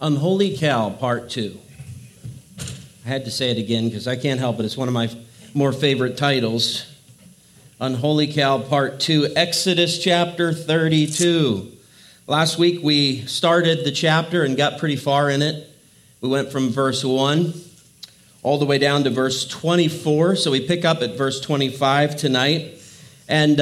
Unholy Cow, Part 2. I had to say it again because I can't help it. It's one of my more favorite titles. Unholy Cow, Part 2, Exodus chapter 32. Last week we started the chapter and got pretty far in it. We went from verse 1 all the way down to verse 24. So we pick up at verse 25 tonight. And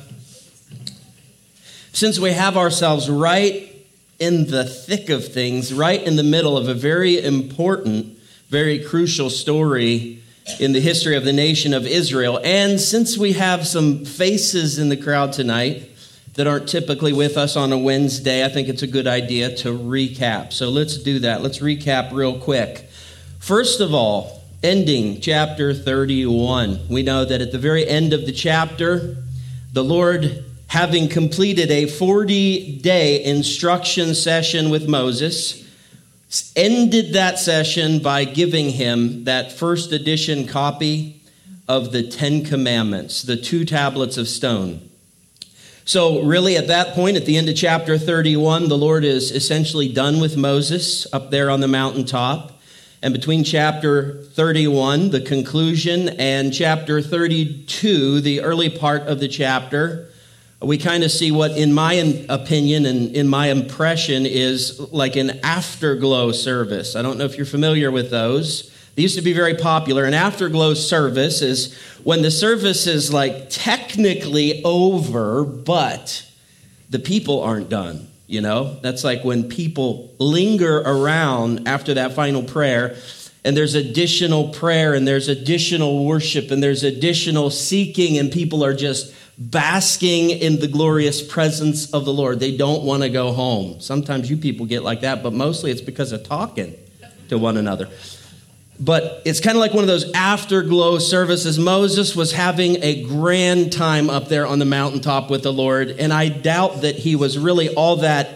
since we have ourselves right in the thick of things, right in the middle of a very important, very crucial story in the history of the nation of Israel, and since we have some faces in the crowd tonight that aren't typically with us on a Wednesday, I think it's a good idea to recap. So let's do that. Let's recap real quick. First of all, ending chapter 31. We know that at the very end of the chapter, the Lord, having completed a 40-day instruction session with Moses, ended that session by giving him that first edition copy of the Ten Commandments, the 2 tablets of stone. So really at that point, at the end of chapter 31, the Lord is essentially done with Moses up there on the mountaintop. And between chapter 31, the conclusion, and chapter 32, the early part of the chapter, we kind of see what, in my opinion and in my impression, is like an afterglow service. I don't know if you're familiar with those. They used to be very popular. An afterglow service is when the service is like technically over, but the people aren't done. You know, that's like when people linger around after that final prayer, and there's additional prayer, and there's additional worship, and there's additional seeking, and people are just basking in the glorious presence of the Lord. They don't want to go home. Sometimes you people get like that, but mostly it's because of talking to one another. But it's kind of like one of those afterglow services. Moses was having a grand time up there on the mountaintop with the Lord, and I doubt that he was really all that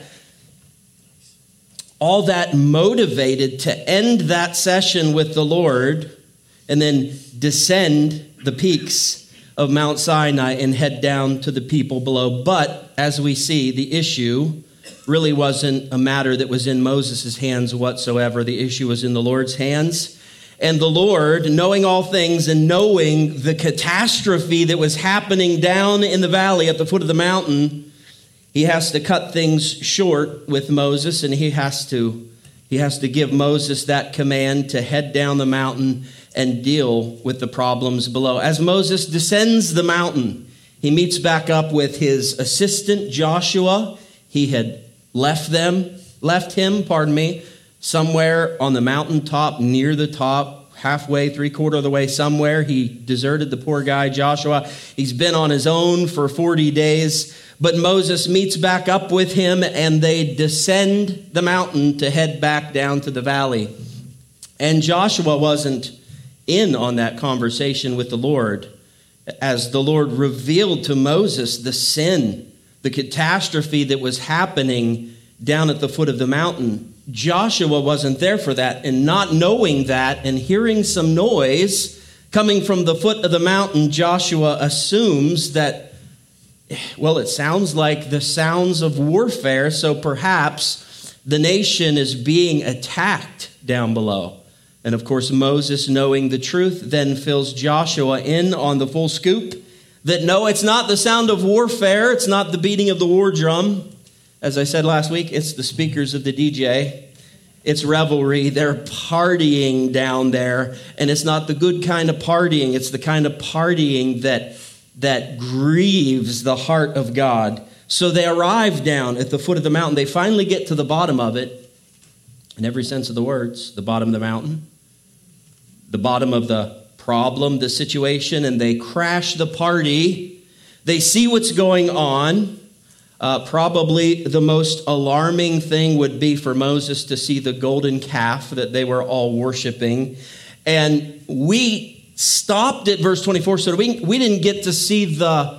motivated to end that session with the Lord and then descend the peaks of Mount Sinai and head down to the people below. But as we see, the issue really wasn't a matter that was in Moses' hands whatsoever. The issue was in the Lord's hands. And the Lord, knowing all things and knowing the catastrophe that was happening down in the valley at the foot of the mountain, he has to cut things short with Moses, and he has to give Moses that command to head down the mountain and deal with the problems below. As Moses descends the mountain, he meets back up with his assistant Joshua. He had left him, somewhere on the mountaintop, near the top, halfway, 3/4 of the way somewhere. He deserted the poor guy, Joshua. He's been on his own for 40 days. But Moses meets back up with him, and they descend the mountain to head back down to the valley. And Joshua wasn't in on that conversation with the Lord, as the Lord revealed to Moses the sin, the catastrophe that was happening down at the foot of the mountain. Joshua wasn't there for that, and not knowing that and hearing some noise coming from the foot of the mountain, Joshua assumes that, well, it sounds like the sounds of warfare, so perhaps the nation is being attacked down below. And of course, Moses, knowing the truth, then fills Joshua in on the full scoop that no, it's not the sound of warfare. It's not the beating of the war drum. As I said last week, it's the speakers of the DJ. It's revelry. They're partying down there. And it's not the good kind of partying. It's the kind of partying that grieves the heart of God. So they arrive down at the foot of the mountain. They finally get to the bottom of it. In every sense of the words, the bottom of the mountain, the bottom of the problem, the situation, and they crash the party. They see what's going on. Probably the most alarming thing would be for Moses to see the golden calf that they were all worshiping. And we stopped at verse 24, so we didn't get to see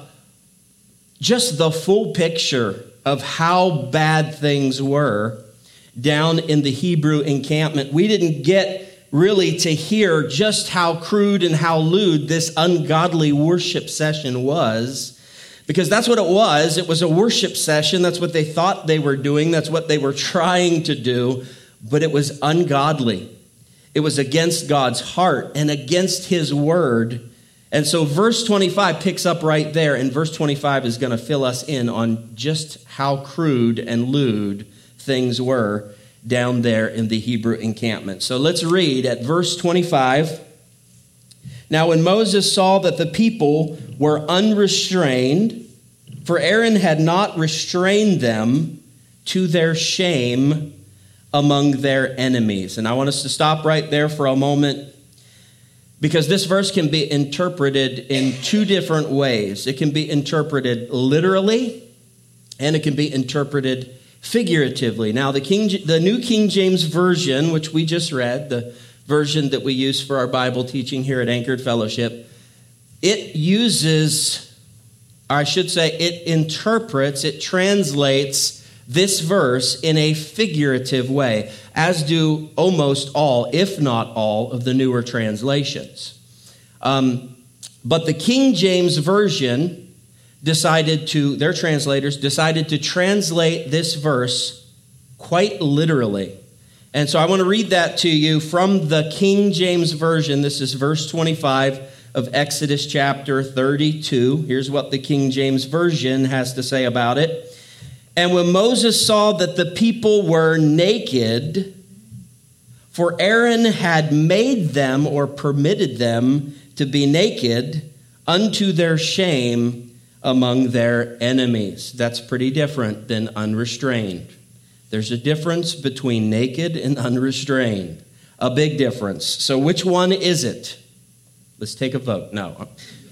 just the full picture of how bad things were down in the Hebrew encampment. We didn't get really to hear just how crude and how lewd this ungodly worship session was, because that's what it was. It was a worship session. That's what they thought they were doing. That's what they were trying to do. but it was ungodly. It was against God's heart and against his word. And so verse 25 picks up right there, and verse 25 is going to fill us in on just how crude and lewd things were down there in the Hebrew encampment. So let's read at verse 25. Now when Moses saw that the people were unrestrained, for Aaron had not restrained them to their shame among their enemies. And I want us to stop right there for a moment, because this verse can be interpreted in two different ways. It can be interpreted literally, and it can be interpreted figuratively. Now, the New King James Version, which we just read, the version that we use for our Bible teaching here at Anchored Fellowship, it translates this verse in a figurative way, as do almost all, if not all, of the newer translations. But the King James Version their translators decided to translate this verse quite literally. And so I want to read that to you from the King James Version. This is verse 25 of Exodus chapter 32. Here's what the King James Version has to say about it. And when Moses saw that the people were naked, for Aaron had made them or permitted them to be naked unto their shame among their enemies. That's pretty different than unrestrained. There's a difference between naked and unrestrained. A big difference. So which one is it? Let's take a vote. No,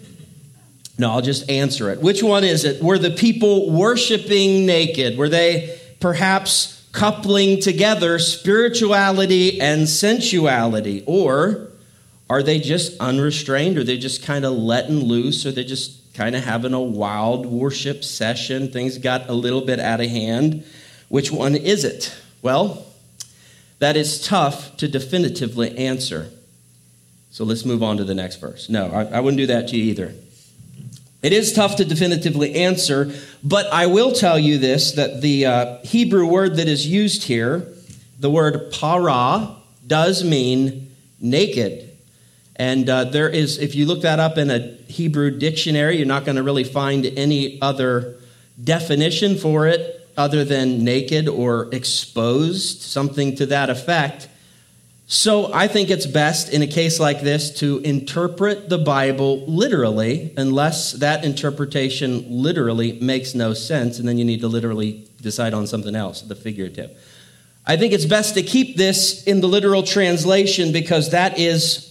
I'll just answer it. Which one is it? Were the people worshiping naked? Were they perhaps coupling together spirituality and sensuality? Or are they just unrestrained? Are they just kind of letting loose? Or they just kind of having a wild worship session? Things got a little bit out of hand. Which one is it? Well, that is tough to definitively answer. So let's move on to the next verse. No, I wouldn't do that to you either. It is tough to definitively answer, but I will tell you this, that the Hebrew word that is used here, the word para, does mean naked. And there is, if you look that up in a Hebrew dictionary, you're not going to really find any other definition for it other than naked or exposed, something to that effect. So I think it's best in a case like this to interpret the Bible literally, unless that interpretation literally makes no sense, and then you need to literally decide on something else, the figurative. I think it's best to keep this in the literal translation, because that is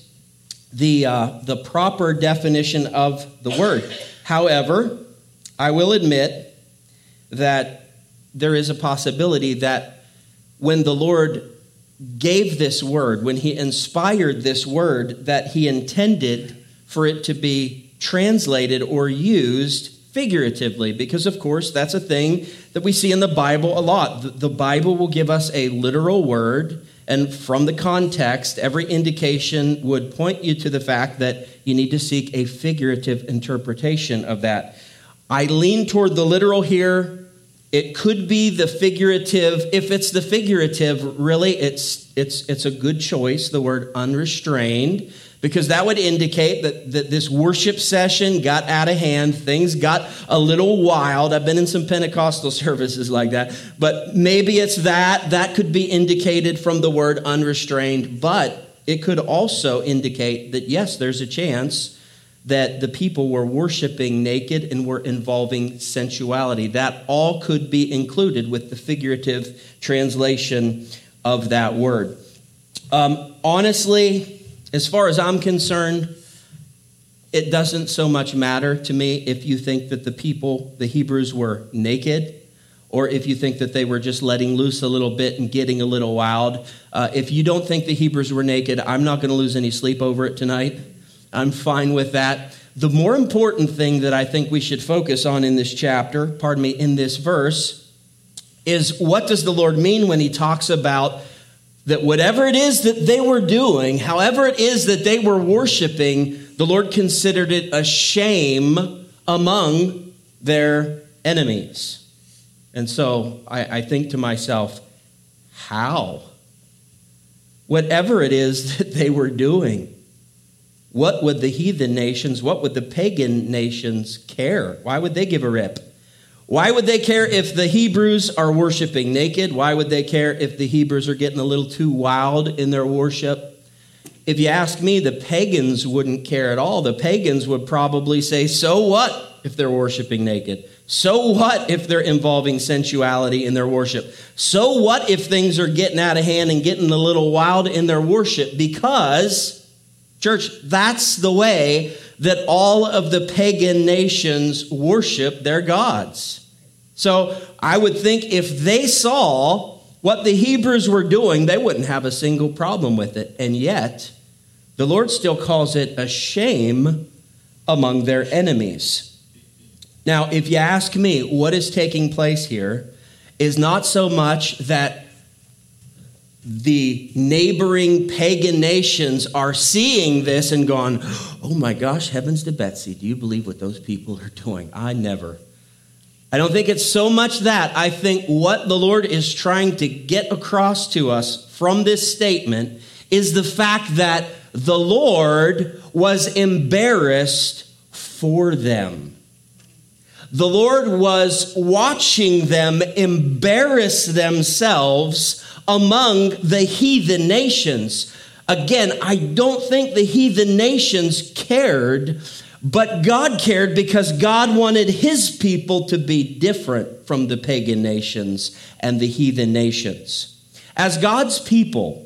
the proper definition of the word. However, I will admit that there is a possibility that when the Lord gave this word, when he inspired this word, that he intended for it to be translated or used figuratively, because of course that's a thing that we see in the Bible a lot. The Bible will give us a literal word, and from the context, every indication would point you to the fact that you need to seek a figurative interpretation of that. I lean toward the literal here. It could be the figurative. If it's the figurative, really, it's a good choice, the word unrestrained, because that would indicate that this worship session got out of hand. Things got a little wild. I've been in some Pentecostal services like that, but maybe it's that. That could be indicated from the word unrestrained, but it could also indicate that, yes, there's a chance that the people were worshiping naked and were involving sensuality. That all could be included with the figurative translation of that word. Honestly, as far as I'm concerned, it doesn't so much matter to me if you think that the people, the Hebrews, were naked, or if you think that they were just letting loose a little bit and getting a little wild. If you don't think the Hebrews were naked, I'm not going to lose any sleep over it tonight. I'm fine with that. The more important thing that I think we should focus on in this chapter, in this verse, is what does the Lord mean when he talks about that whatever it is that they were doing, however it is that they were worshiping, the Lord considered it a shame among their enemies. And so I think to myself, how whatever it is that they were doing. What would the heathen nations, what would the pagan nations care? Why would they give a rip? Why would they care if the Hebrews are worshiping naked? Why would they care if the Hebrews are getting a little too wild in their worship? If you ask me, the pagans wouldn't care at all. The pagans would probably say, so what if they're worshiping naked? So what if they're involving sensuality in their worship? So what if things are getting out of hand and getting a little wild in their worship? Because, church, that's the way that all of the pagan nations worship their gods. So I would think if they saw what the Hebrews were doing, they wouldn't have a single problem with it. And yet, the Lord still calls it a shame among their enemies. Now, if you ask me, what is taking place here is not so much that the neighboring pagan nations are seeing this and going, oh my gosh, heavens to Betsy, do you believe what those people are doing? I don't think it's so much that. I think what the Lord is trying to get across to us from this statement is the fact that the Lord was embarrassed for them. The Lord was watching them embarrass themselves among the heathen nations. Again, I don't think the heathen nations cared, but God cared because God wanted his people to be different from the pagan nations and the heathen nations. As God's people,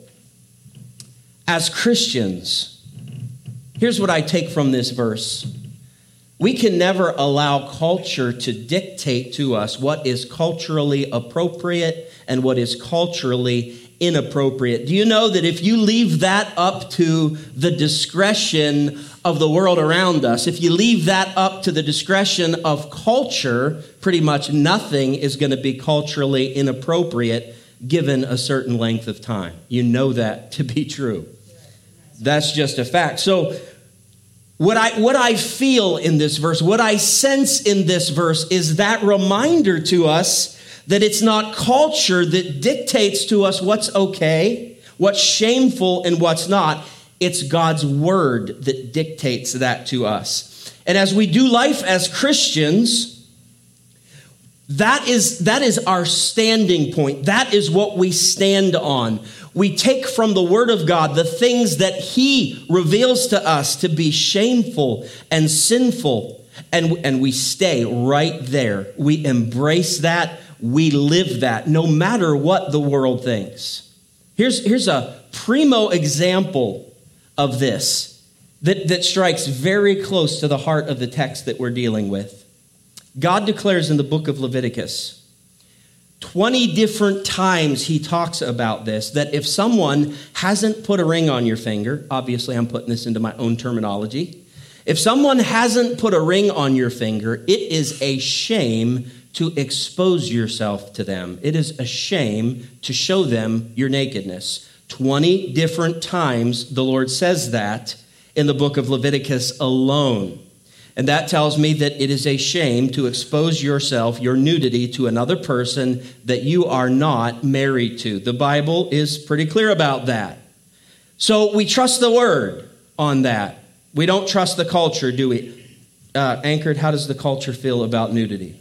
as Christians, here's what I take from this verse. We can never allow culture to dictate to us what is culturally appropriate and what is culturally inappropriate. Do you know that if you leave that up to the discretion of the world around us, if you leave that up to the discretion of culture, pretty much nothing is going to be culturally inappropriate given a certain length of time? You know that to be true. That's just a fact. So what I feel in this verse, what I sense in this verse is that reminder to us that it's not culture that dictates to us what's okay, what's shameful, and what's not. It's God's word that dictates that to us. And as we do life as Christians, that is our standing point. That is what we stand on. We take from the word of God the things that he reveals to us to be shameful and sinful, and we stay right there. We embrace that. We live that no matter what the world thinks. Here's a primo example of this that strikes very close to the heart of the text that we're dealing with. God declares in the book of Leviticus, 20 different times he talks about this, that if someone hasn't put a ring on your finger, obviously I'm putting this into my own terminology, if someone hasn't put a ring on your finger, it is a shame to expose yourself to them. It is a shame to show them your nakedness. 20 different times the Lord says that in the book of Leviticus alone. And that tells me that it is a shame to expose yourself, your nudity, to another person that you are not married to. The Bible is pretty clear about that. So we trust the word on that. We don't trust the culture, do we? Anchored, how does the culture feel about nudity?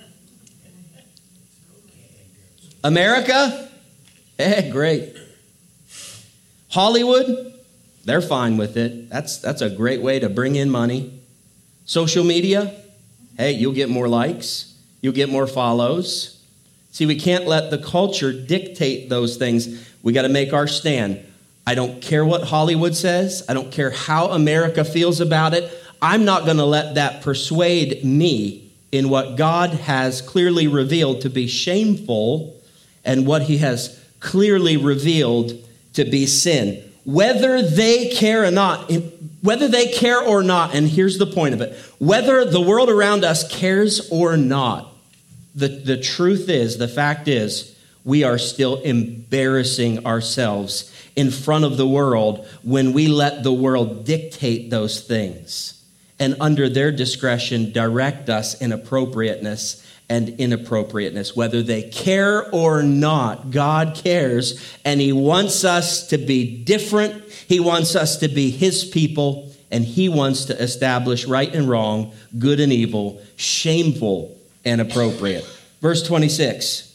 America? Great. Hollywood? They're fine with it. That's a great way to bring in money. Social media? Hey, you'll get more likes. You'll get more follows. See, we can't let the culture dictate those things. We got to make our stand. I don't care what Hollywood says. I don't care how America feels about it. I'm not going to let that persuade me in what God has clearly revealed to be shameful and what he has clearly revealed to be sin. Whether they care or not, and here's the point of it, whether the world around us cares or not, the truth is, the fact is, we are still embarrassing ourselves in front of the world when we let the world dictate those things and under their discretion direct us in appropriateness and inappropriateness. Whether they care or not, God cares, and he wants us to be different. He wants us to be his people, and he wants to establish right and wrong, good and evil, shameful and appropriate. Verse 26.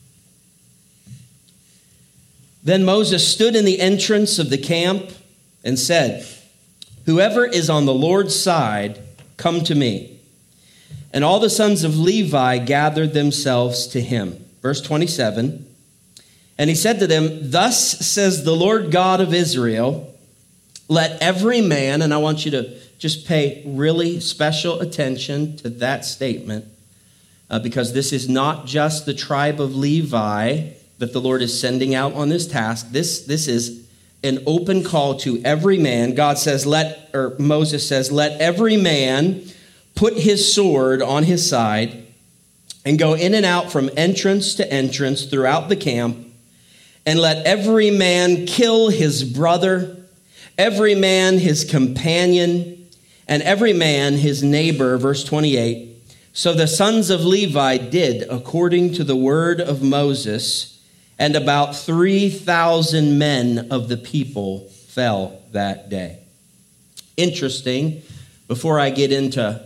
Then Moses stood in the entrance of the camp and said, "Whoever is on the Lord's side, come to me." And all the sons of Levi gathered themselves to him. Verse 27. And he said to them, "Thus says the Lord God of Israel, let every man," and I want you to just pay really special attention to that statement, because this is not just the tribe of Levi that the Lord is sending out on this task. This is an open call to every man. God says, Moses says, "Let every man put his sword on his side and go in and out from entrance to entrance throughout the camp, and let every man kill his brother, every man his companion, and every man his neighbor." Verse 28. So the sons of Levi did according to the word of Moses, and about 3,000 men of the people fell that day. Interesting, before I get into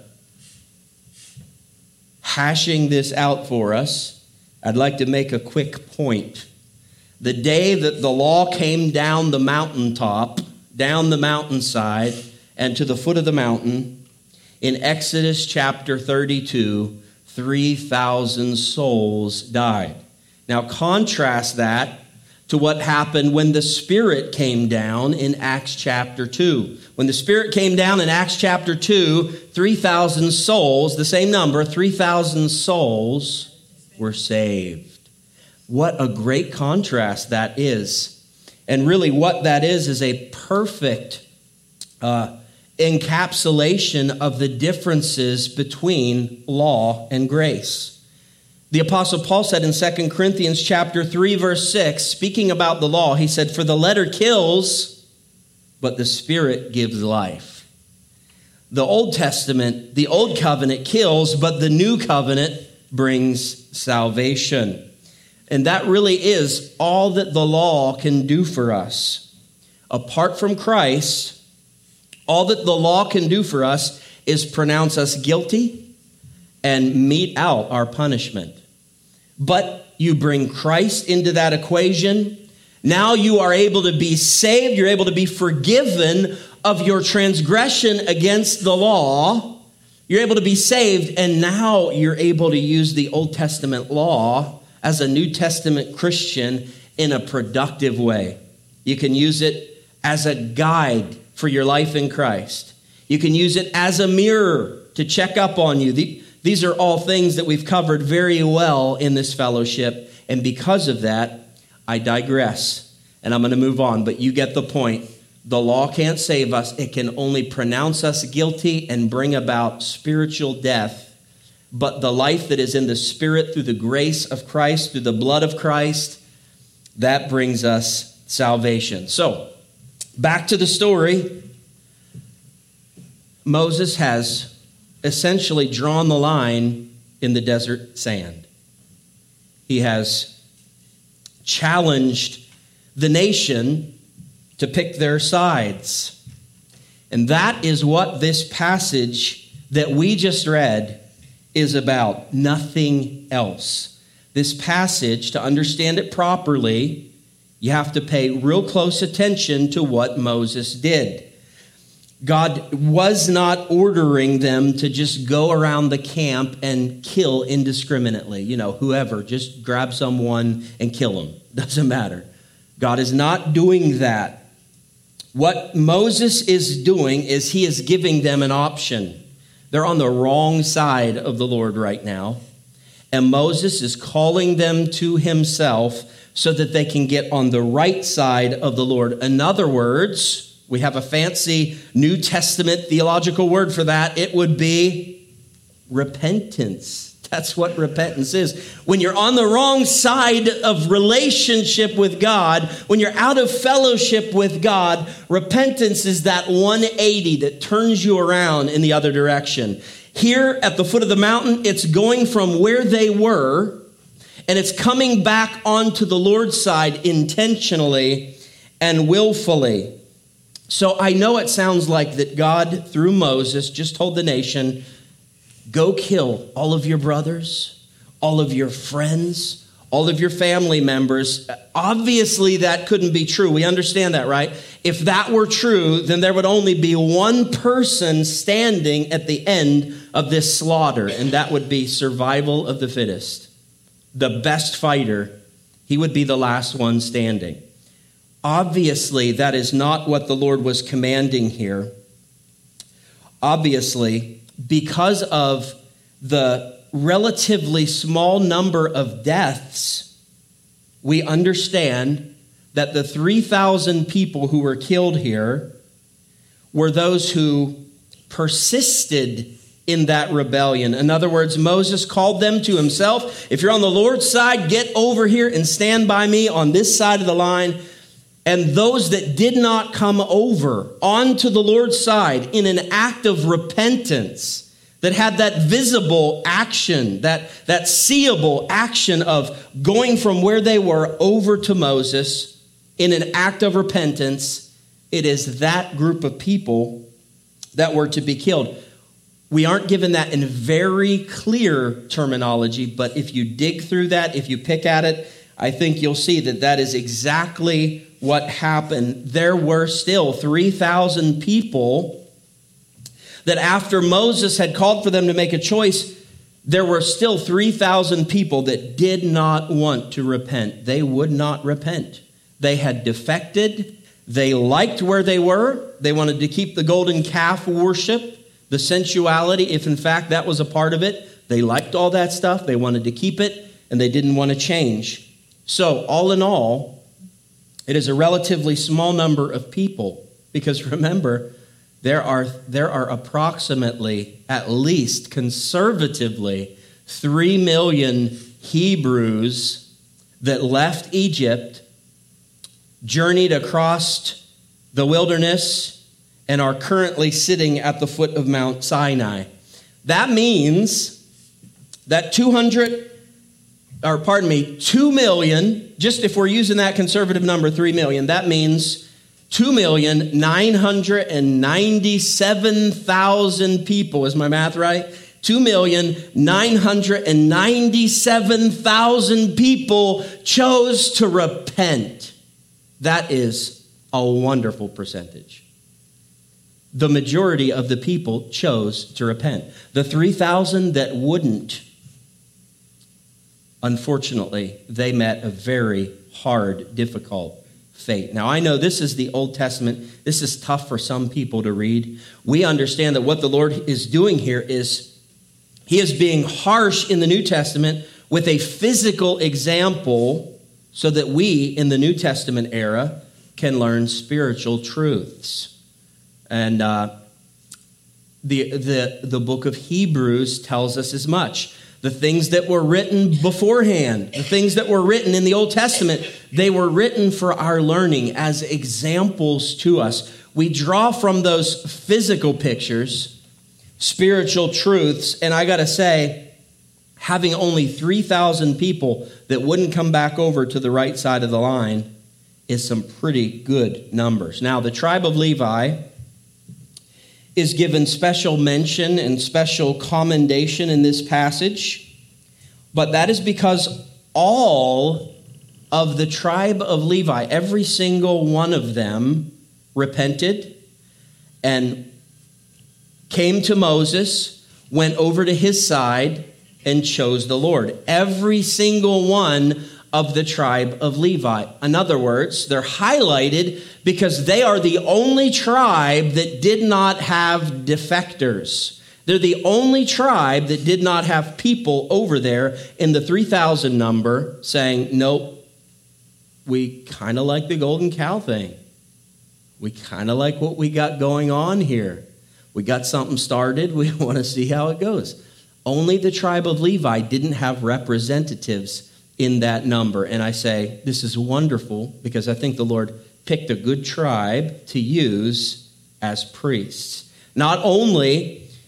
hashing this out for us, I'd like to make a quick point. The day that the law came down the mountaintop, down the mountainside, and to the foot of the mountain, in Exodus chapter 32, 3,000 souls died. Now contrast that to what happened when the Spirit came down in Acts chapter 2. When the Spirit came down in Acts chapter 2, 3,000 souls, the same number, 3,000 souls were saved. What a great contrast that is. And really what that is a perfect encapsulation of the differences between law and grace. The Apostle Paul said in 2 Corinthians chapter 3, verse 6, speaking about the law, he said, "For the letter kills, but the Spirit gives life." The Old Testament, the Old Covenant kills, but the New Covenant brings salvation. And that really is all that the law can do for us. Apart from Christ, all that the law can do for us is pronounce us guilty and mete out our punishment. But you bring Christ into that equation. Now you are able to be saved. You're able to be forgiven of your transgression against the law. You're able to be saved, and now you're able to use the Old Testament law as a New Testament Christian in a productive way. You can use it as a guide for your life in Christ. You can use it as a mirror to check up on you. These are all things that we've covered very well in this fellowship, and because of that, I digress, and I'm going to move on, but you get the point. The law can't save us. It can only pronounce us guilty and bring about spiritual death, but the life that is in the Spirit through the grace of Christ, through the blood of Christ, that brings us salvation. So, back to the story. Moses has essentially drawn the line in the desert sand. He has challenged the nation to pick their sides. And that is what this passage that we just read is about. Nothing else. This passage, to understand it properly, you have to pay real close attention to what Moses did. God was not ordering them to just go around the camp and kill indiscriminately. Whoever, just grab someone and kill them. Doesn't matter. God is not doing that. What Moses is doing is he is giving them an option. They're on the wrong side of the Lord right now. And Moses is calling them to himself so that they can get on the right side of the Lord. In other words, we have a fancy New Testament theological word for that. It would be repentance. That's what repentance is. When you're on the wrong side of relationship with God, when you're out of fellowship with God, repentance is that 180 that turns you around in the other direction. Here at the foot of the mountain, it's going from where they were, and it's coming back onto the Lord's side intentionally and willfully. So I know it sounds like that God, through Moses, just told the nation, go kill all of your brothers, all of your friends, all of your family members. Obviously, that couldn't be true. We understand that, right? If that were true, then there would only be one person standing at the end of this slaughter, and that would be survival of the fittest. The best fighter, he would be the last one standing. Obviously, that is not what the Lord was commanding here. Obviously, because of the relatively small number of deaths, we understand that the 3,000 people who were killed here were those who persisted in that rebellion. In other words, Moses called them to himself. If you're on the Lord's side, get over here and stand by me on this side of the line. And those that did not come over onto the Lord's side in an act of repentance, that had that visible action, that seeable action of going from where they were over to Moses in an act of repentance, it is that group of people that were to be killed. We aren't given that in very clear terminology, but if you dig through that, if you pick at it, I think you'll see that that is exactly what happened. There were still 3,000 people that after Moses had called for them to make a choice, there were still 3,000 people that did not want to repent. They would not repent. They had defected. They liked where they were. They wanted to keep the golden calf worship, the sensuality, if in fact that was a part of it. They liked all that stuff. They wanted to keep it, and they didn't want to change. So all in all, it is a relatively small number of people, because remember, there are approximately, at least conservatively, 3 million Hebrews that left Egypt, journeyed across the wilderness, and are currently sitting at the foot of Mount Sinai. That means that 2 million, just if we're using that conservative number, 3 million, that means 2,997,000 people. Is my math right? 2,997,000 people chose to repent. That is a wonderful percentage. The majority of the people chose to repent. The 3,000 that wouldn't, unfortunately, they met a very hard, difficult fate. Now, I know this is the Old Testament. This is tough for some people to read. We understand that what the Lord is doing here is he is being harsh in the New Testament with a physical example so that we in the New Testament era can learn spiritual truths. And the book of Hebrews tells us as much. The things that were written beforehand, the things that were written in the Old Testament, they were written for our learning as examples to us. We draw from those physical pictures, spiritual truths, and I got to say, having only 3,000 people that wouldn't come back over to the right side of the line is some pretty good numbers. Now, the tribe of Levi is given special mention and special commendation in this passage, but that is because all of the tribe of Levi, every single one of them, repented and came to Moses, went over to his side, and chose the Lord. Every single one of the tribe of Levi. In other words, they're highlighted because they are the only tribe that did not have defectors. They're the only tribe that did not have people over there in the 3,000 number saying, nope, we kind of like the golden cow thing. We kind of like what we got going on here. We got something started. We want to see how it goes. Only the tribe of Levi didn't have representatives in that number. And I say, this is wonderful because I think the Lord picked a good tribe to use as priests. Not only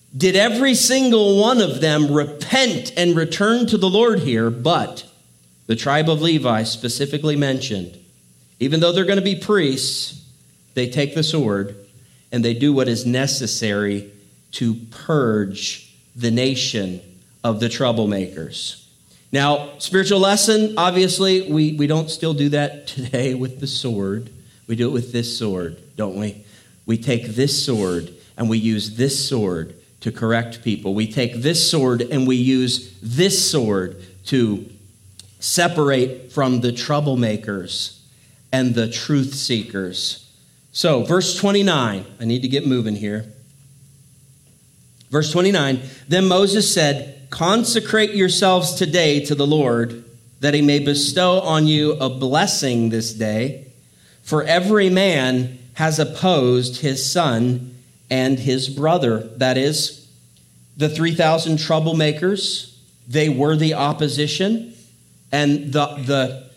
did every single one of them repent and return to the Lord here, but the tribe of Levi specifically mentioned, even though they're going to be priests, they take the sword and they do what is necessary to purge the nation of the troublemakers. Now, spiritual lesson, obviously, we don't still do that today with the sword. We do it with this sword, don't we? We take this sword and we use this sword to correct people. We take this sword and we use this sword to separate from the troublemakers and the truth seekers. So, verse 29, I need to get moving here. Verse 29, then Moses said, consecrate yourselves today to the Lord, that he may bestow on you a blessing this day. For every man has opposed his son and his brother. That is, the 3,000 troublemakers, they were the opposition. And the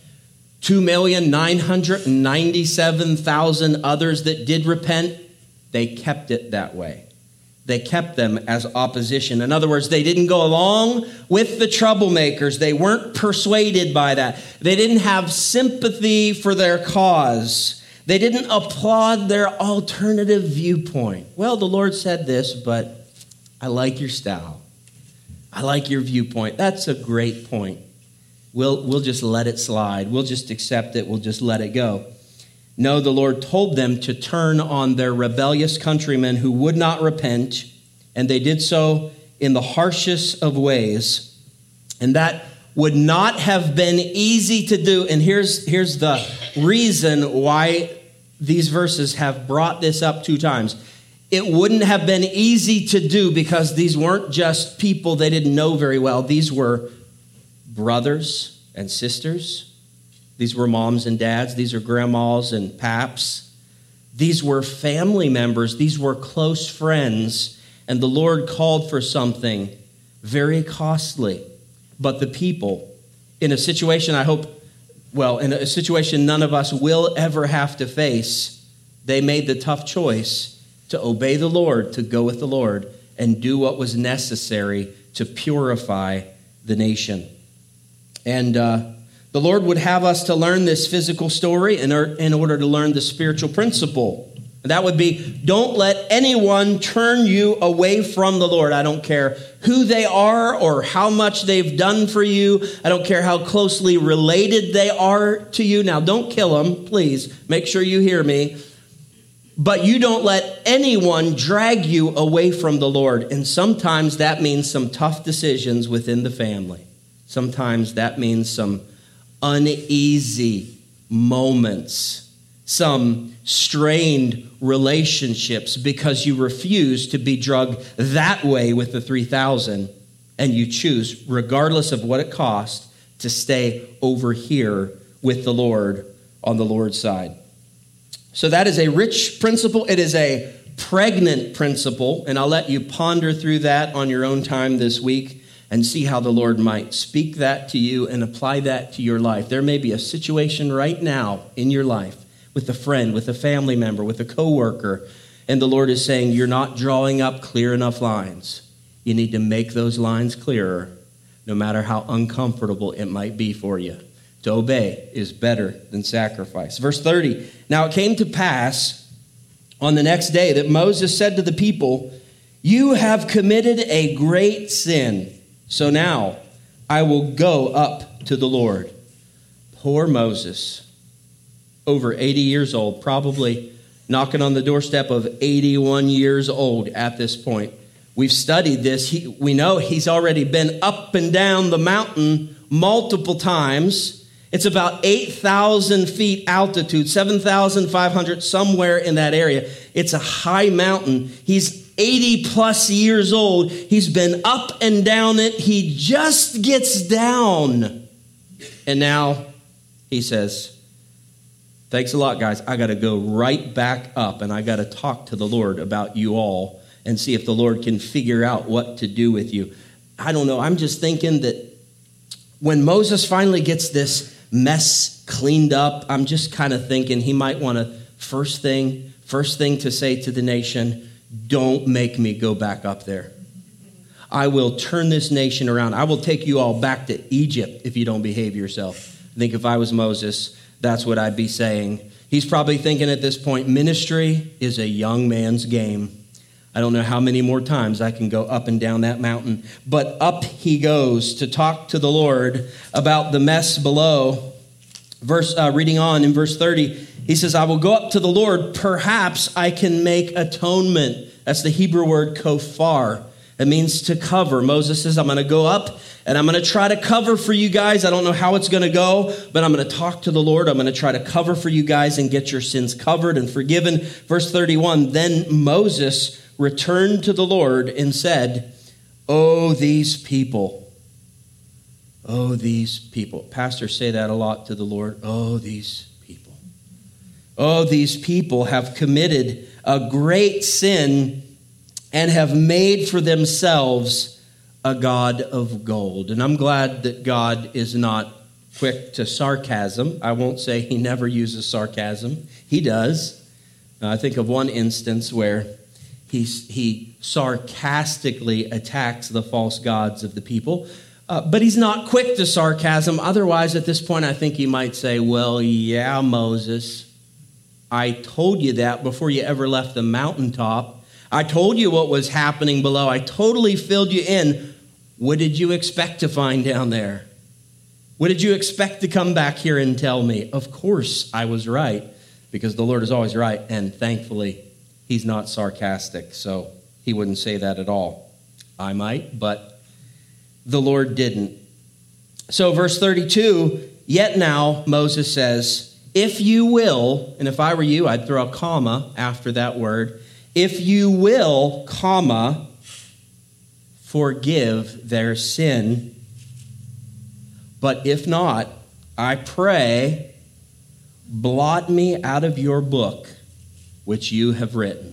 2,997,000 others that did repent, they kept it that way. They kept them as opposition. In other words, they didn't go along with the troublemakers. They weren't persuaded by that. They didn't have sympathy for their cause. They didn't applaud their alternative viewpoint. Well, the Lord said this, but I like your style. I like your viewpoint. That's a great point. We'll just let it slide. We'll just accept it. We'll just let it go. No, the Lord told them to turn on their rebellious countrymen who would not repent, and they did so in the harshest of ways. And that would not have been easy to do. And here's the reason why these verses have brought this up 2 times. It wouldn't have been easy to do because these weren't just people they didn't know very well. These were brothers and sisters. These were moms and dads. These are grandmas and paps. These were family members. These were close friends. And the Lord called for something very costly. But the people, in a situation in a situation none of us will ever have to face, they made the tough choice to obey the Lord, to go with the Lord, and do what was necessary to purify the nation. And the Lord would have us to learn this physical story in order to learn the spiritual principle. And that would be, don't let anyone turn you away from the Lord. I don't care who they are or how much they've done for you. I don't care how closely related they are to you. Now, don't kill them, please. Make sure you hear me. But you don't let anyone drag you away from the Lord. And sometimes that means some tough decisions within the family. Sometimes that means some uneasy moments, some strained relationships because you refuse to be drugged that way with the 3,000 and you choose, regardless of what it costs, to stay over here with the Lord on the Lord's side. So that is a rich principle. It is a pregnant principle, and I'll let you ponder through that on your own time this week and see how the Lord might speak that to you and apply that to your life. There may be a situation right now in your life with a friend, with a family member, with a coworker, and the Lord is saying, you're not drawing up clear enough lines. You need to make those lines clearer, no matter how uncomfortable it might be for you. To obey is better than sacrifice. Verse 30, now it came to pass on the next day that Moses said to the people, you have committed a great sin. So now I will go up to the Lord. Poor Moses, over 80 years old, probably knocking on the doorstep of 81 years old at this point. We've studied this. We know he's already been up and down the mountain multiple times. It's about 8,000 feet altitude, 7,500, somewhere in that area. It's a high mountain. He's 80 plus years old. He's been up and down it. He just gets down. And now he says, thanks a lot, guys. I got to go right back up and I got to talk to the Lord about you all and see if the Lord can figure out what to do with you. I don't know. I'm just thinking that when Moses finally gets this mess cleaned up, I'm just kind of thinking he might want to, first thing to say to the nation, don't make me go back up there. I will turn this nation around. I will take you all back to Egypt if you don't behave yourself. I think if I was Moses, that's what I'd be saying. He's probably thinking at this point, ministry is a young man's game. I don't know how many more times I can go up and down that mountain. But up he goes to talk to the Lord about the mess below. Reading on in verse 30, he says, I will go up to the Lord. Perhaps I can make atonement. That's the Hebrew word kofar. It means to cover. Moses says, I'm going to go up and I'm going to try to cover for you guys. I don't know how it's going to go, but I'm going to talk to the Lord. I'm going to try to cover for you guys and get your sins covered and forgiven. Verse 31, then Moses returned to the Lord and said, oh, these people. Oh, these people. Pastors say that a lot to the Lord. Oh, these people. Oh, these people have committed a great sin and have made for themselves a god of gold. And I'm glad that God is not quick to sarcasm. I won't say he never uses sarcasm. He does. I think of one instance where he sarcastically attacks the false gods of the people. But he's not quick to sarcasm. Otherwise, at this point, I think he might say, well, yeah, Moses, I told you that before you ever left the mountaintop. I told you what was happening below. I totally filled you in. What did you expect to find down there? What did you expect to come back here and tell me? Of course I was right, because the Lord is always right, and thankfully he's not sarcastic, so he wouldn't say that at all. I might, but the Lord didn't. So verse 32, yet now, Moses says, if you will, and if I were you, I'd throw a comma after that word, if you will, comma, forgive their sin, but if not, I pray, blot me out of your book, which you have written.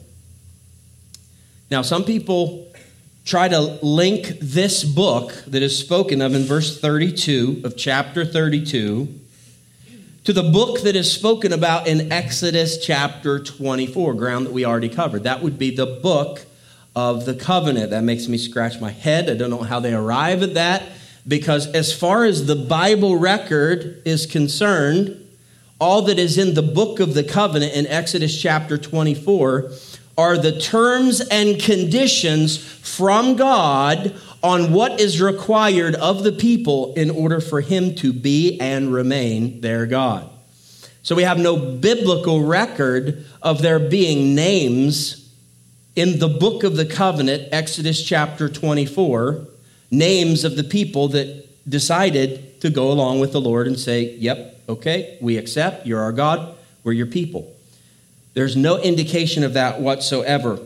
Now, some people try to link this book that is spoken of in verse 32 of chapter 32 to the book that is spoken about in Exodus chapter 24, ground that we already covered. That would be the book of the covenant. That makes me scratch my head. I don't know how they arrive at that, because as far as the Bible record is concerned, all that is in the book of the covenant in Exodus chapter 24 are the terms and conditions from God on what is required of the people in order for him to be and remain their God. So we have no biblical record of there being names in the book of the covenant, Exodus chapter 24, names of the people that decided to go along with the Lord and say, yep, okay, we accept, you're our God, we're your people. There's no indication of that whatsoever.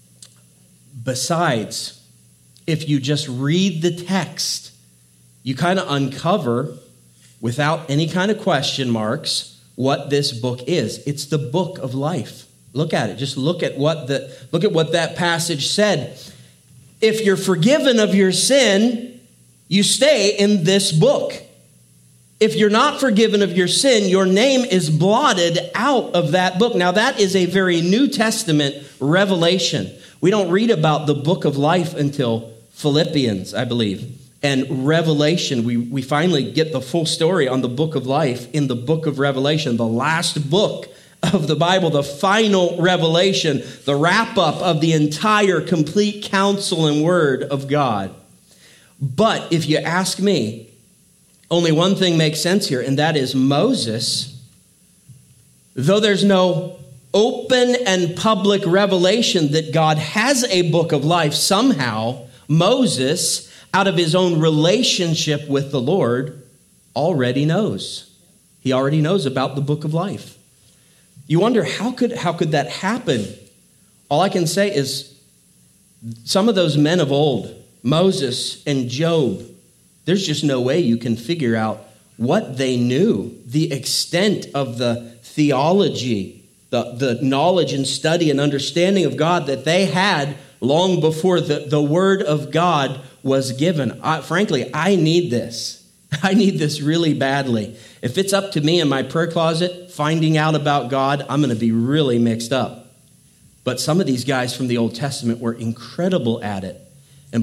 Besides, if you just read the text, you kind of uncover, without any kind of question marks, what this book is. It's the book of life. Look at it. Just look at what that passage said. If you're forgiven of your sin, you stay in this book. If you're not forgiven of your sin, your name is blotted out of that book. Now, that is a very New Testament revelation. We don't read about the book of life until Philippians, I believe. And Revelation, we finally get the full story on the book of life in the book of Revelation, the last book of the Bible, the final revelation, the wrap-up of the entire complete counsel and word of God. But if you ask me, only one thing makes sense here, and that is Moses, though there's no open and public revelation that God has a book of life, somehow Moses, out of his own relationship with the Lord, already knows. He already knows about the book of life. You wonder, how could that happen? All I can say is some of those men of old, Moses and Job, there's just no way you can figure out what they knew, the extent of the theology, the knowledge and study and understanding of God that they had long before the word of God was given. Frankly, I need this. I need this really badly. If it's up to me in my prayer closet, finding out about God, I'm going to be really mixed up. But some of these guys from the Old Testament were incredible at it. And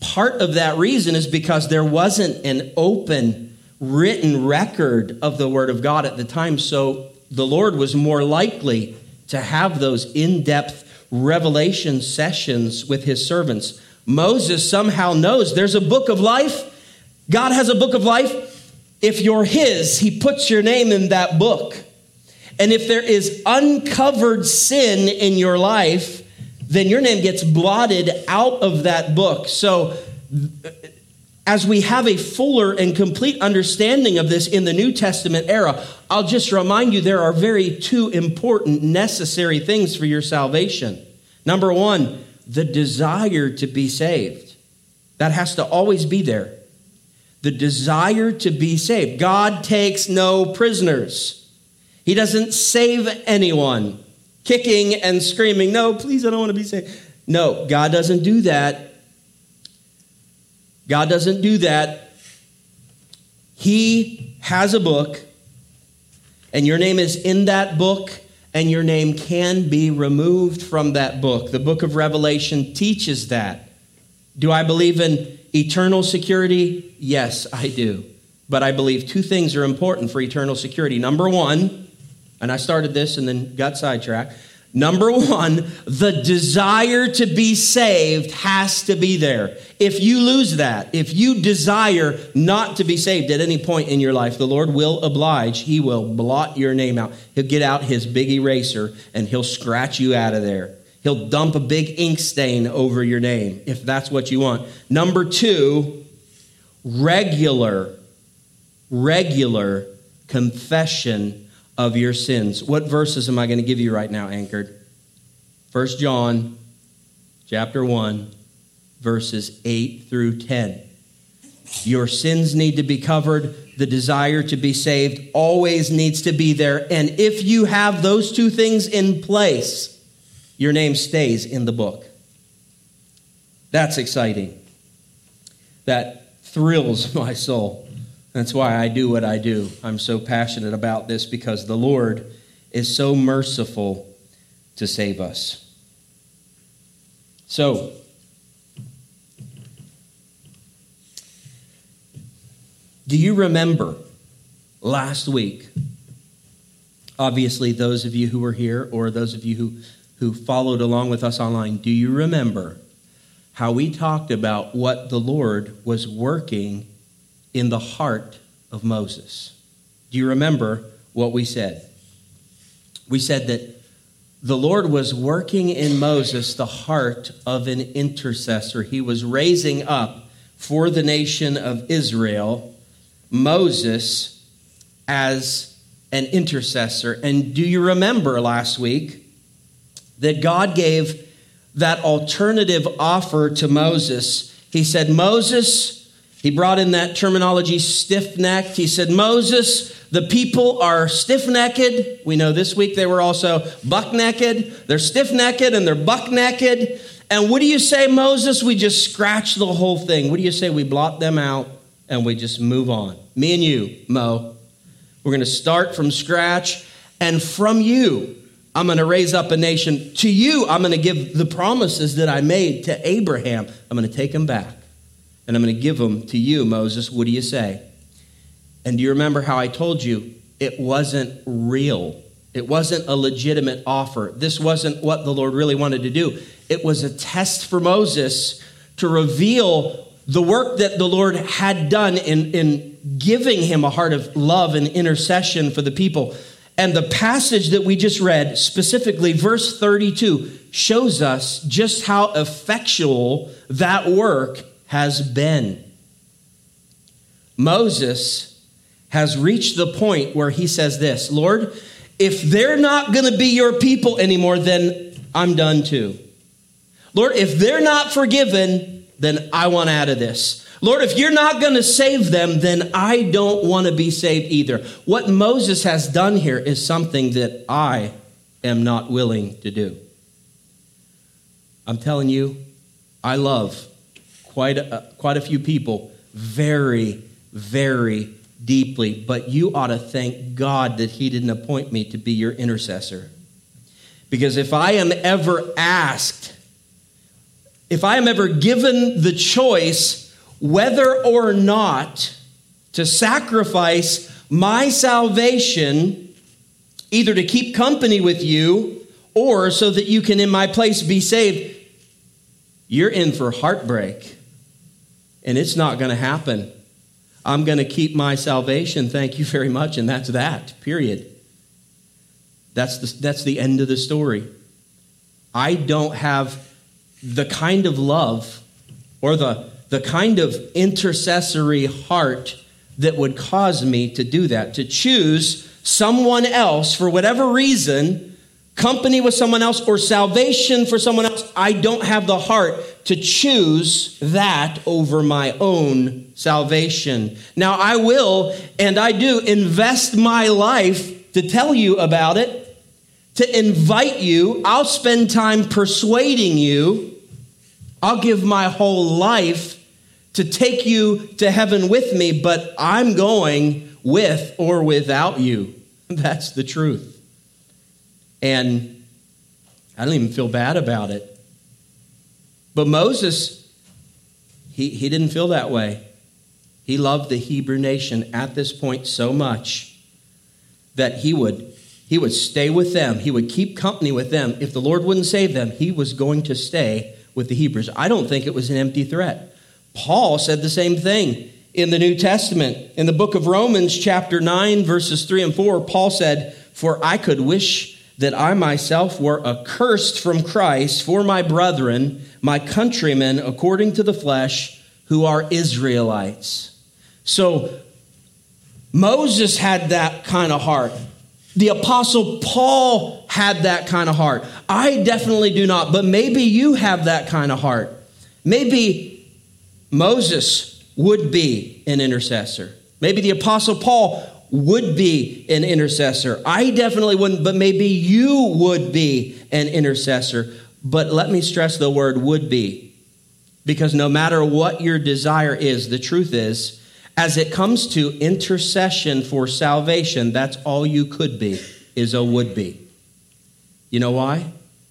part of that reason is because there wasn't an open, written record of the Word of God at the time. So the Lord was more likely to have those in-depth revelation sessions with his servants. Moses somehow knows there's a book of life. God has a book of life. If you're his, he puts your name in that book. And if there is uncovered sin in your life, then your name gets blotted out of that book. So as we have a fuller and complete understanding of this in the New Testament era, I'll just remind you there are two important necessary things for your salvation. Number one, the desire to be saved. That has to always be there. The desire to be saved. God takes no prisoners. He doesn't save anyone kicking and screaming, no, please, I don't want to be saved. No, God doesn't do that. God doesn't do that. He has a book, and your name is in that book, and your name can be removed from that book. The book of Revelation teaches that. Do I believe in eternal security? Yes, I do. But I believe two things are important for eternal security. Number one, and I started this and then got sidetracked. Number one, the desire to be saved has to be there. If you lose that, if you desire not to be saved at any point in your life, the Lord will oblige. He will blot your name out. He'll get out his big eraser and he'll scratch you out of there. He'll dump a big ink stain over your name if that's what you want. Number two, regular confession of your sins. What verses am I going to give you right now, Anchored? 1 John chapter 1, verses 8 through 10. Your sins need to be covered. The desire to be saved always needs to be there. And if you have those two things in place, your name stays in the book. That's exciting. That thrills my soul. That's why I do what I do. I'm so passionate about this because the Lord is so merciful to save us. So, do you remember last week? Obviously, those of you who were here or those of you who followed along with us online, do you remember how we talked about what the Lord was working in the heart of Moses? Do you remember what we said? We said that the Lord was working in Moses the heart of an intercessor. He was raising up for the nation of Israel Moses as an intercessor. And do you remember last week that God gave that alternative offer to Moses? He said, Moses, he brought in that terminology, stiff-necked. He said, Moses, the people are stiff-necked. We know this week they were also buck-necked. They're stiff-necked and they're buck-necked. And what do you say, Moses? We just scratch the whole thing. What do you say? We blot them out and we just move on. Me and you, Mo. We're going to start from scratch. And from you, I'm going to raise up a nation. To you, I'm going to give the promises that I made to Abraham. I'm going to take them back. And I'm going to give them to you, Moses. What do you say? And do you remember how I told you it wasn't real? It wasn't a legitimate offer. This wasn't what the Lord really wanted to do. It was a test for Moses to reveal the work that the Lord had done in giving him a heart of love and intercession for the people. And the passage that we just read, specifically verse 32, shows us just how effectual that work has been. Moses has reached the point where he says this, Lord, if they're not going to be your people anymore, then I'm done too. Lord, if they're not forgiven, then I want out of this. Lord, if you're not going to save them, then I don't want to be saved either. What Moses has done here is something that I am not willing to do. I'm telling you, I love quite a few people very, very deeply, but you ought to thank God that he didn't appoint me to be your intercessor. Because if I am ever asked if I am ever given the choice whether or not to sacrifice my salvation, either to keep company with you or so that you can in my place be saved, you're in for heartbreak. And it's not going to happen. I'm going to keep my salvation. Thank you very much. And that's that, period. That's the end of the story. I don't have the kind of love or the kind of intercessory heart that would cause me to do that, to choose someone else for whatever reason, company with someone else or salvation for someone else. I don't have the heart to choose that over my own salvation. Now, I will, and I do, invest my life to tell you about it, to invite you. I'll spend time persuading you. I'll give my whole life to take you to heaven with me, but I'm going with or without you. That's the truth. And I don't even feel bad about it. But Moses, he didn't feel that way. He loved the Hebrew nation at this point so much that he would stay with them. He would keep company with them. If the Lord wouldn't save them, he was going to stay with the Hebrews. I don't think it was an empty threat. Paul said the same thing in the New Testament. In the book of Romans, chapter 9, verses 3 and 4, Paul said, "For I could wish that I myself were accursed from Christ for my brethren, my countrymen, according to the flesh, who are Israelites." So Moses had that kind of heart. The Apostle Paul had that kind of heart. I definitely do not, but maybe you have that kind of heart. Maybe Moses would be an intercessor. Maybe the Apostle Paul would be an intercessor. I definitely wouldn't, but maybe you would be an intercessor. But let me stress the word would be, because no matter what your desire is, the truth is, as it comes to intercession for salvation, that's all you could be, is a would be. You know why?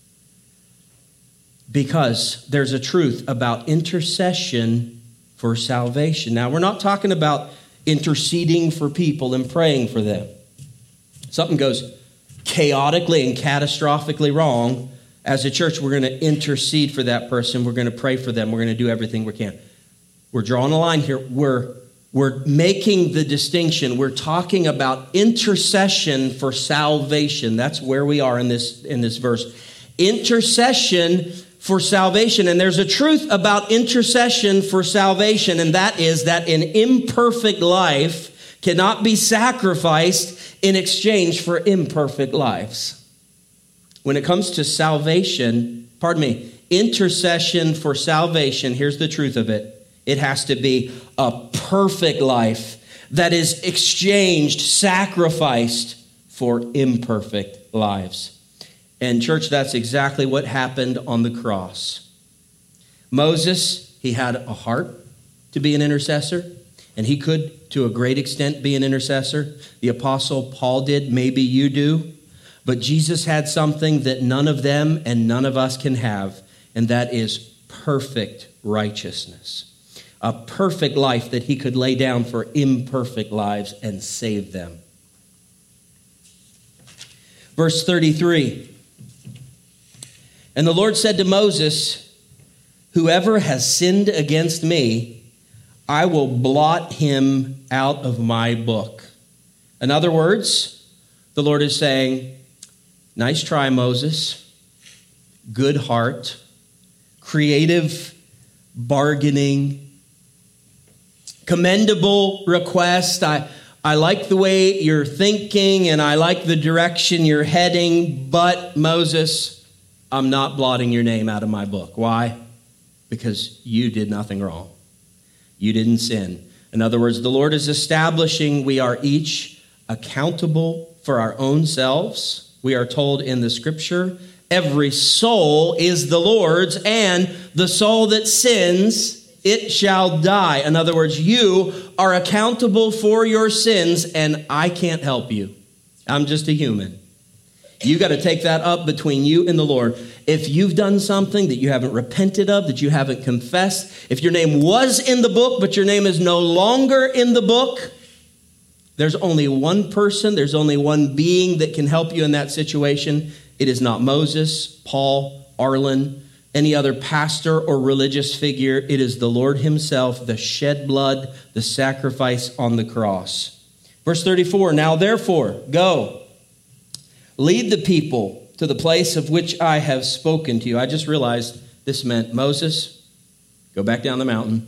Because there's a truth about intercession for salvation. Now, we're not talking about interceding for people and praying for them. Something goes chaotically and catastrophically wrong. As a church, we're going to intercede for that person. We're going to pray for them. We're going to do everything we can. We're drawing a line here. We're making the distinction. We're talking about intercession for salvation. That's where we are in this verse. Intercession for salvation. And there's a truth about intercession for salvation, and that is that an imperfect life cannot be sacrificed in exchange for imperfect lives. When it comes to salvation, intercession for salvation, here's the truth of it. It has to be a perfect life that is exchanged, sacrificed for imperfect lives. And church, that's exactly what happened on the cross. Moses, he had a heart to be an intercessor, and he could, to a great extent, be an intercessor. The Apostle Paul did, maybe you do. But Jesus had something that none of them and none of us can have, and that is perfect righteousness. A perfect life that he could lay down for imperfect lives and save them. Verse 33. And the Lord said to Moses, "Whoever has sinned against me, I will blot him out of my book." In other words, the Lord is saying, nice try, Moses. Good heart. Creative bargaining. Commendable request. I like the way you're thinking and I like the direction you're heading, but Moses, I'm not blotting your name out of my book. Why? Because you did nothing wrong. You didn't sin. In other words, the Lord is establishing we are each accountable for our own selves. We are told in the scripture, every soul is the Lord's, and the soul that sins, it shall die. In other words, you are accountable for your sins, and I can't help you. I'm just a human. You got to take that up between you and the Lord. If you've done something that you haven't repented of, that you haven't confessed, if your name was in the book, but your name is no longer in the book, there's only one person, there's only one being that can help you in that situation. It is not Moses, Paul, Arlen, any other pastor or religious figure. It is the Lord himself, the shed blood, the sacrifice on the cross. Verse 34, now therefore, go, lead the people to the place of which I have spoken to you. I just realized this meant Moses, go back down the mountain.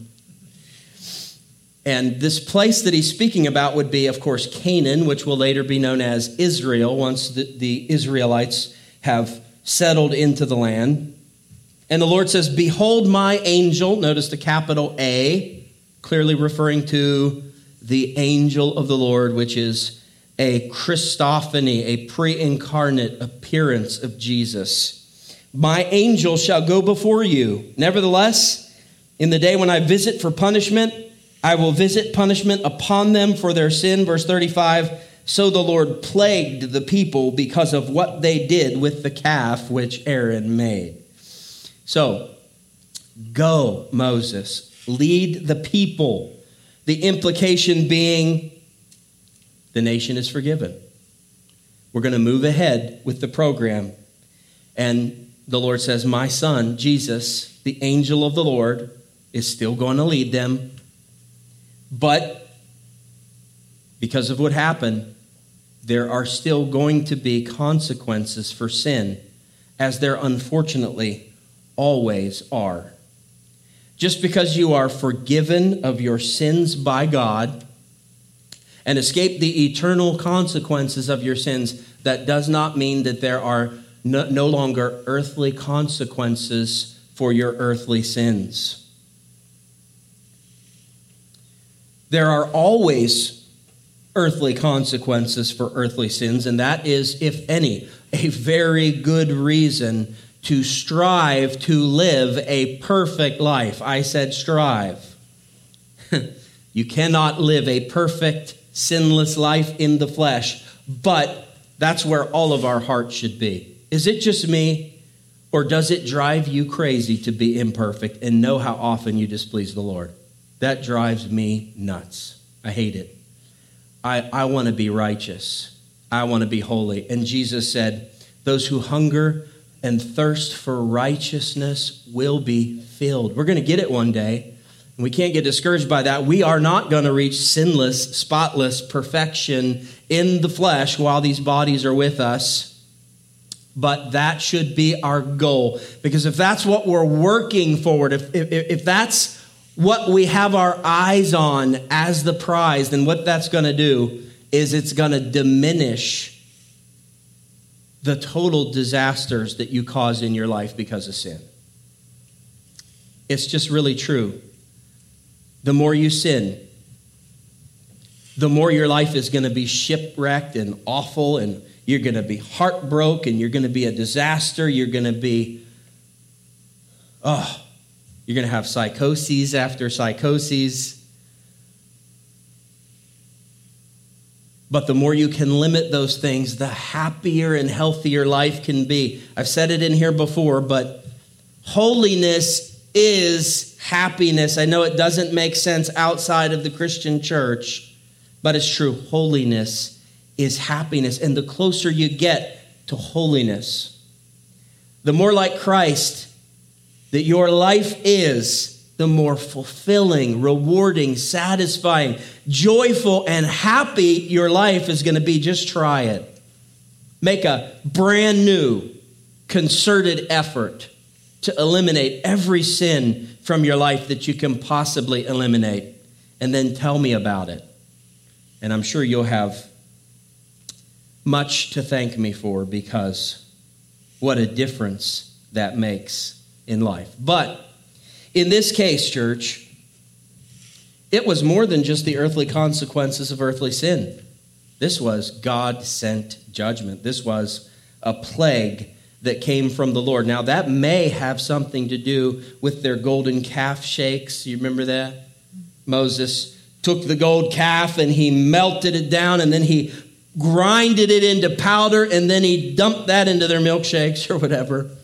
And this place that he's speaking about would be, of course, Canaan, which will later be known as Israel once the Israelites have settled into the land. And the Lord says, behold my angel, notice the capital A, clearly referring to the angel of the Lord, which is a Christophany, a pre-incarnate appearance of Jesus. My angel shall go before you. Nevertheless, in the day when I visit for punishment, I will visit punishment upon them for their sin. Verse 35, so the Lord plagued the people because of what they did with the calf which Aaron made. So, go, Moses, lead the people. The implication being, the nation is forgiven. We're going to move ahead with the program. And the Lord says, my son, Jesus, the angel of the Lord, is still going to lead them. But because of what happened, there are still going to be consequences for sin, as there unfortunately always are. Just because you are forgiven of your sins by God and escape the eternal consequences of your sins, that does not mean that there are no longer earthly consequences for your earthly sins. There are always earthly consequences for earthly sins, and that is, if any, a very good reason to strive to live a perfect life. I said strive. You cannot live a perfect, sinless life in the flesh, but that's where all of our hearts should be. Is it just me, or does it drive you crazy to be imperfect and know how often you displease the Lord? That drives me nuts. I hate it. I want to be righteous. I want to be holy. And Jesus said, those who hunger and thirst for righteousness will be filled. We're going to get it one day. And we can't get discouraged by that. We are not going to reach sinless, spotless perfection in the flesh while these bodies are with us. But that should be our goal. Because if that's what we're working forward, if that's what we have our eyes on as the prize, then what that's going to do is it's going to diminish the total disasters that you cause in your life because of sin. It's just really true. The more you sin, the more your life is going to be shipwrecked and awful, and you're going to be heartbroken, you're going to be a disaster, you're going to be, you're going to have psychoses after psychoses. But the more you can limit those things, the happier and healthier life can be. I've said it in here before, but holiness is happiness. I know it doesn't make sense outside of the Christian church, but it's true. Holiness is happiness. And the closer you get to holiness, the more like Christ that your life is, the more fulfilling, rewarding, satisfying, joyful, and happy your life is going to be. Just try it. Make a brand new, concerted effort to eliminate every sin from your life that you can possibly eliminate, and then tell me about it. And I'm sure you'll have much to thank me for, because what a difference that makes in life. But in this case, church, it was more than just the earthly consequences of earthly sin. This was God-sent judgment. This was a plague that came from the Lord. Now, that may have something to do with their golden calf shakes. You remember that? Moses took the gold calf and he melted it down, and then he grinded it into powder, and then he dumped that into their milkshakes or whatever.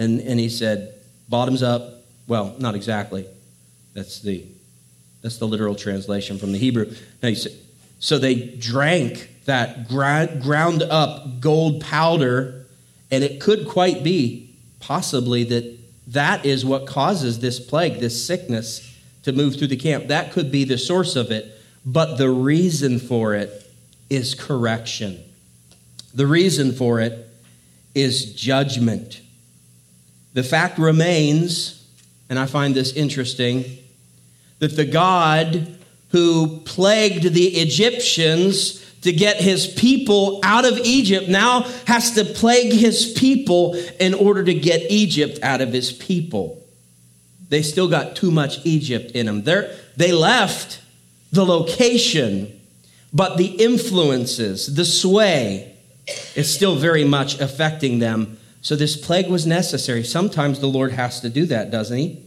And he said, bottoms up. Well, not exactly. That's the literal translation from the Hebrew. Now he said, so they drank that ground up gold powder, and it could quite be possibly that is what causes this plague, this sickness, to move through the camp. That could be the source of it, but the reason for it is correction. The reason for it is judgment. The fact remains, and I find this interesting, that the God who plagued the Egyptians to get his people out of Egypt now has to plague his people in order to get Egypt out of his people. They still got too much Egypt in them. They left the location, but the influences, the sway, is still very much affecting them. So this plague was necessary. Sometimes the Lord has to do that, doesn't he?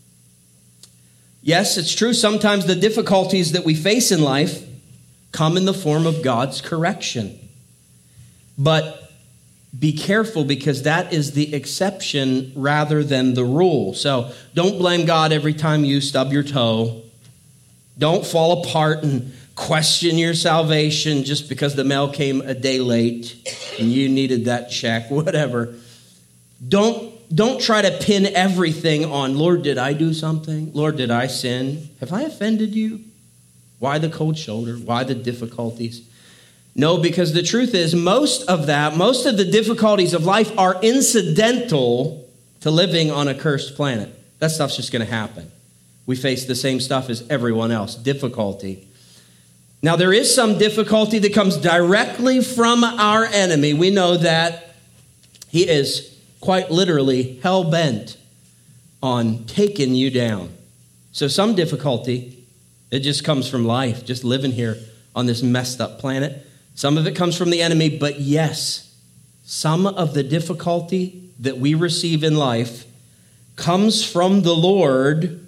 Yes, it's true. Sometimes the difficulties that we face in life come in the form of God's correction. But be careful, because that is the exception rather than the rule. So don't blame God every time you stub your toe. Don't fall apart and question your salvation just because the mail came a day late and you needed that check, whatever. Don't try to pin everything on, Lord, did I do something? Lord, did I sin? Have I offended you? Why the cold shoulder? Why the difficulties? No, because the truth is most of the difficulties of life are incidental to living on a cursed planet. That stuff's just going to happen. We face the same stuff as everyone else, difficulty. Now, there is some difficulty that comes directly from our enemy. We know that he is quite literally hell-bent on taking you down. So some difficulty, it just comes from life, just living here on this messed up planet. Some of it comes from the enemy, but yes, some of the difficulty that we receive in life comes from the Lord.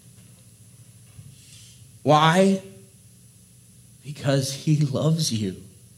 Why? Because he loves you.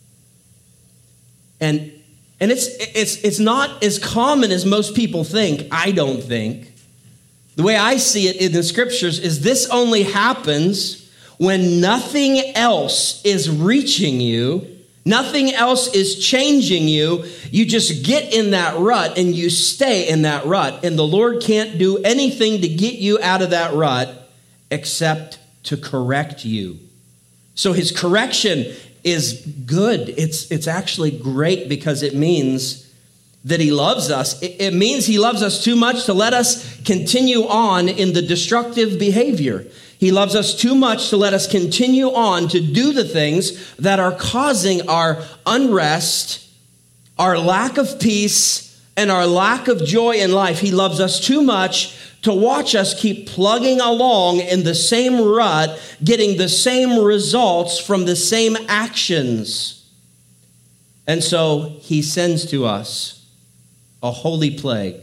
And it's not as common as most people think, I don't think. The way I see it in the scriptures is this only happens when nothing else is reaching you, nothing else is changing you. You just get in that rut and you stay in that rut. And the Lord can't do anything to get you out of that rut except to correct you. So his correction is good. It's actually great, because it means that he loves us. It means he loves us too much to let us continue on in the destructive behavior. He loves us too much to let us continue on to do the things that are causing our unrest, our lack of peace, and our lack of joy in life. He loves us too much to watch us keep plugging along in the same rut, getting the same results from the same actions. And so he sends to us a holy plague,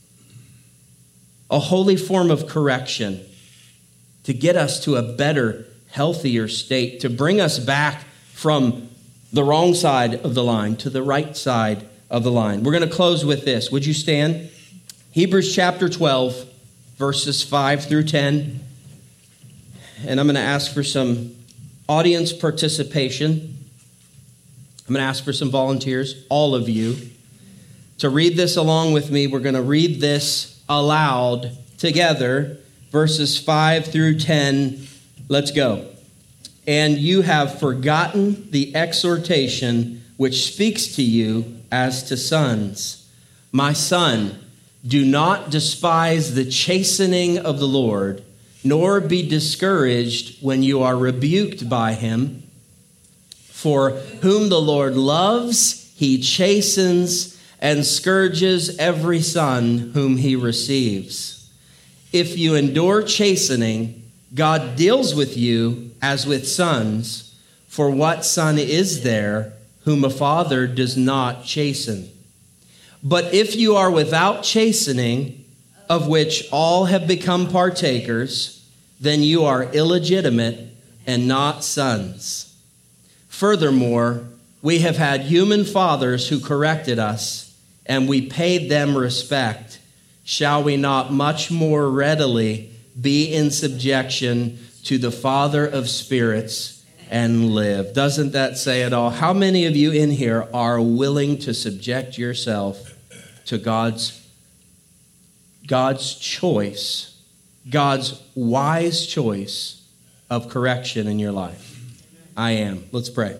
a holy form of correction to get us to a better, healthier state, to bring us back from the wrong side of the line to the right side of the line. We're going to close with this. Would you stand? Hebrews chapter 12, verses 5 through 10. And I'm going to ask for some audience participation. I'm going to ask for some volunteers, all of you, to read this along with me. We're going to read this aloud together, verses 5 through 10. Let's go. And you have forgotten the exhortation which speaks to you as to sons. My son, do not despise the chastening of the Lord, nor be discouraged when you are rebuked by him. For whom the Lord loves, he chastens and scourges every son whom he receives. If you endure chastening, God deals with you as with sons. For what son is there whom a father does not chasten? But if you are without chastening, of which all have become partakers, then you are illegitimate and not sons. Furthermore, we have had human fathers who corrected us, and we paid them respect. shall we not much more readily be in subjection to the Father of spirits and live? Doesn't that say it all? How many of you in here are willing to subject yourself to God's choice, God's wise choice of correction in your life? I am. Let's pray.